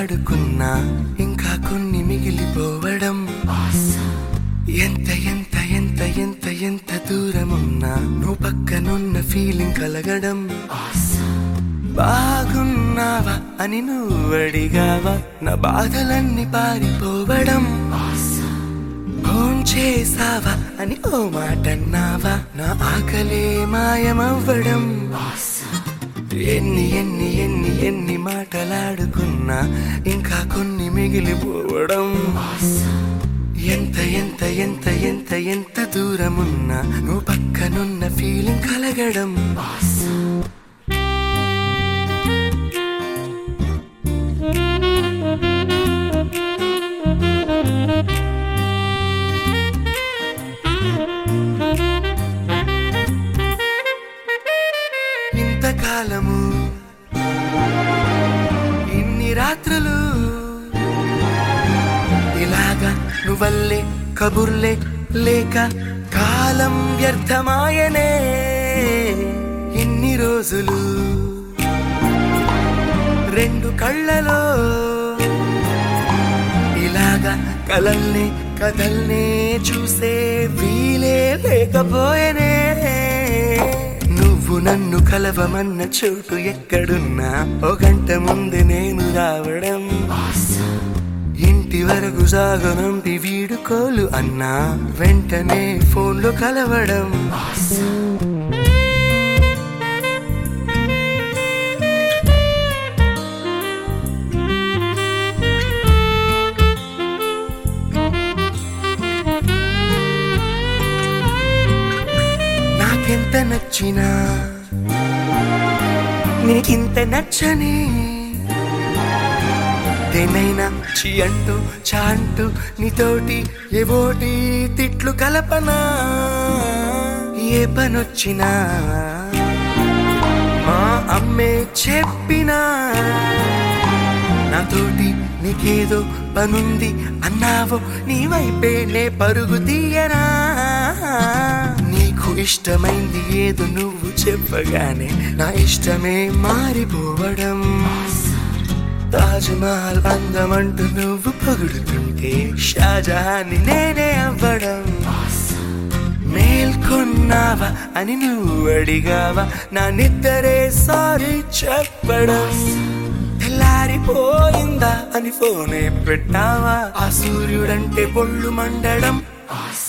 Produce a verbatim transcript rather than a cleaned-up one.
మాటలాడుకున్నా ఇంకా కొన్ని మిగిలిపోవడం ఎంత ఎంత ఎంత ఎంత ఎంత దూరమున్నా నువ్వు పక్కనున్న ఫీలింగ్ కలగడం బాగున్నావా అని నువ్వు అడిగావా నా బాధలన్నీ పారిపోవడం ఫోన్ చేసావా అని ఓ మాట అన్నావా నా ఆకలే మాయమవ్వడం ఎన్ని ఎన్ని ఎన్ని ఎన్ని మాటలాడుకున్నా ఇంకా కొన్ని మిగిలిపోవడం ఎంత ఎంత ఎంత ఎంత ఎంత దూరమున్నా నువ్వు పక్కనున్న ఫీలింగ్ కలగడం ఇంతకాలము ఇన్ని రాత్రులు ఇలాగా నువ్వల్లే కబుర్లే లేక కాలం వ్యర్థమాయనే ఇన్ని రోజులు రెండు కళ్ళలో ఇలాగా కలల్నే కథల్నే చూసే వీలే లేకపోయేనే నువ్వు నన్ను కలవమన్న చోటు ఎక్కడున్నా ఓ గంట ముందు నేను రావడం ఇంటి వరకు సాగనంపి వీడుకోలు అన్నా వెంటనే ఫోన్లో కలవడం నాకెంత నచ్చినా నీకింత నచ్చని దేనైనా చీ అంటూ చా అంటూ నీతోటి ఏవోటి తిట్లు కలపనా ఏ పనొచ్చినా మా అమ్మే చెప్పినా నాతోటి నీకేదో పనుంది అన్నావో నీ వైపే నే పరుగు తీయనా నీకు ఇష్టమైంది ఏదో నువ్వు చెప్పగానే నా ఇష్టమే మారిపోవడం తాజ్ మహల్ అందమంటూ నువ్వు పొగుడుతుంటే షాజహాన్ని నేనే అవ్వడం మేల్కొన్నావా అని నువ్వు అడిగావా నా నిద్రే సారీ చెప్పడం తెల్లారిపోయిందా అని ఫోనే పెట్టావా ఆ సూర్యుడంటే పొళ్ళు మండడం